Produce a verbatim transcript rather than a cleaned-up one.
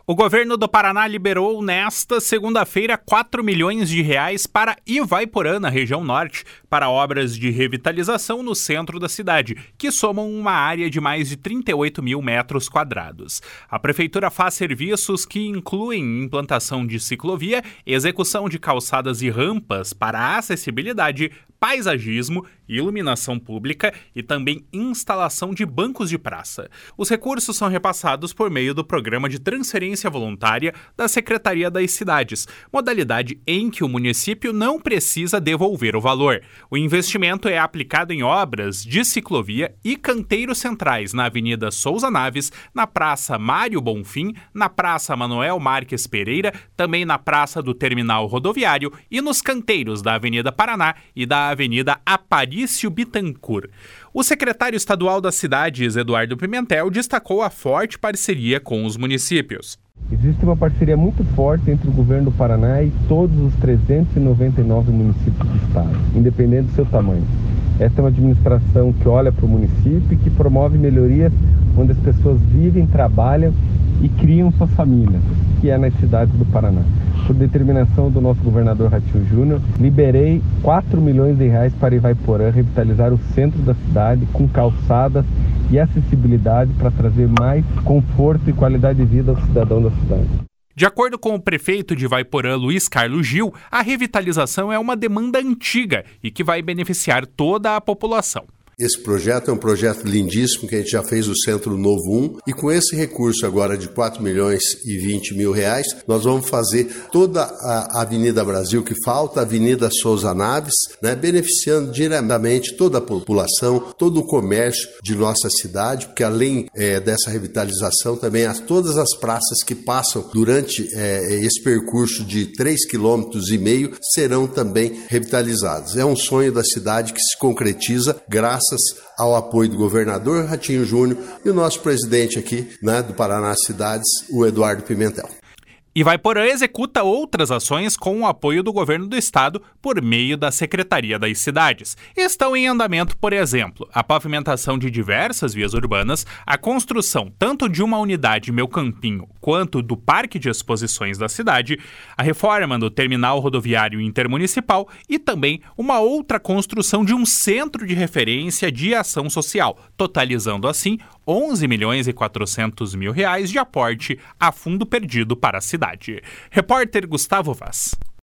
O governo do Paraná liberou nesta segunda-feira quatro milhões de reais para Ivaiporã, na região norte, para obras de revitalização no centro da cidade, que somam uma área de mais de trinta e oito mil metros quadrados. A prefeitura faz serviços que incluem implantação de ciclovia, execução de calçadas e rampas para acessibilidade, paisagismo, iluminação pública e também instalação de bancos de praça. Os recursos são repassados por meio do Programa de Transferência Voluntária da Secretaria das Cidades, modalidade em que o município não precisa devolver o valor. O investimento é aplicado em obras de ciclovia e canteiros centrais na Avenida Souza Naves, na Praça Mário Bonfim, na Praça Manuel Marques Pereira, também na Praça do Terminal Rodoviário e nos canteiros da Avenida Paraná e da Avenida Aparício Bittencourt. O secretário estadual das cidades, Eduardo Pimentel, destacou a forte parceria com os municípios. Existe uma parceria muito forte entre o governo do Paraná e todos os trezentos e noventa e nove municípios do estado, independente do seu tamanho. Esta é uma administração que olha para o município e que promove melhorias onde as pessoas vivem, trabalham e criam suas famílias, que é nas cidades do Paraná. Por determinação do nosso governador Ratinho Júnior, liberei quatro milhões de reais para Ivaiporã revitalizar o centro da cidade com calçadas e acessibilidade para trazer mais conforto e qualidade de vida ao cidadão da cidade. De acordo com o prefeito de Ivaiporã, Luiz Carlos Gil, a revitalização é uma demanda antiga e que vai beneficiar toda a população. Esse projeto é um projeto lindíssimo que a gente já fez o Centro Novo um e com esse recurso agora de quatro milhões e vinte mil reais, nós vamos fazer toda a Avenida Brasil que falta, a Avenida Souza Naves, né, beneficiando diretamente toda a população, todo o comércio de nossa cidade, porque além é, dessa revitalização também as, todas as praças que passam durante é, esse percurso de três vírgula cinco quilômetros serão também revitalizadas. É um sonho da cidade que se concretiza graças Graças ao apoio do governador Ratinho Júnior e o nosso presidente aqui, né, do Paraná Cidades, o Eduardo Pimentel. Ivaiporã executa outras ações com o apoio do governo do estado por meio da Secretaria das Cidades. Estão em andamento, por exemplo, a pavimentação de diversas vias urbanas, a construção tanto de uma unidade Meu Campinho quanto do Parque de Exposições da cidade, a reforma do Terminal Rodoviário Intermunicipal e também uma outra construção de um centro de referência de ação social, totalizando assim onze milhões e quatrocentos mil reais de aporte a fundo perdido para a cidade. Repórter Gustavo Vaz.